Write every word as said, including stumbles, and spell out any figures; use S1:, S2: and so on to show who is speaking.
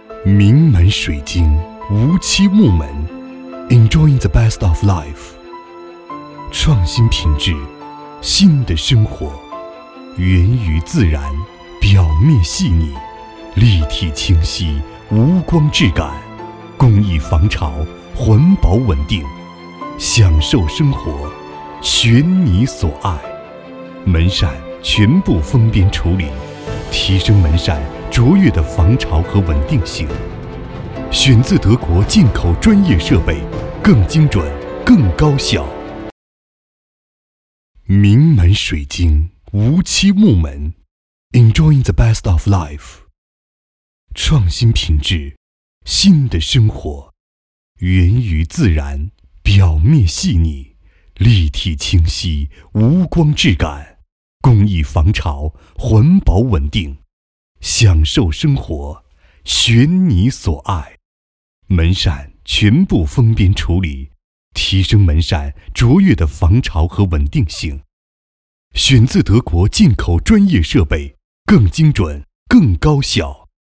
S1: 名门水晶无漆木门 ，Enjoying the best of life。创新品质，新的生活，源于自然，表面细腻，立体清晰，无光质感，工艺防潮，环保稳定，享受生活，选你所爱。门扇全部封边处理，提升门扇卓越的防潮和稳定性。选自德国进口专业设备，更精准，更高效。名门水晶无漆木门 ，Enjoying the best of life。创新品质，新的生活，源于自然，表面细腻，立体清晰，无光质感，工艺防潮，环保稳定，享受生活，选你所爱。门扇全部封边处理，提升门扇卓越的防潮和稳定性。选自德国进口专业设备，更精准，更高效。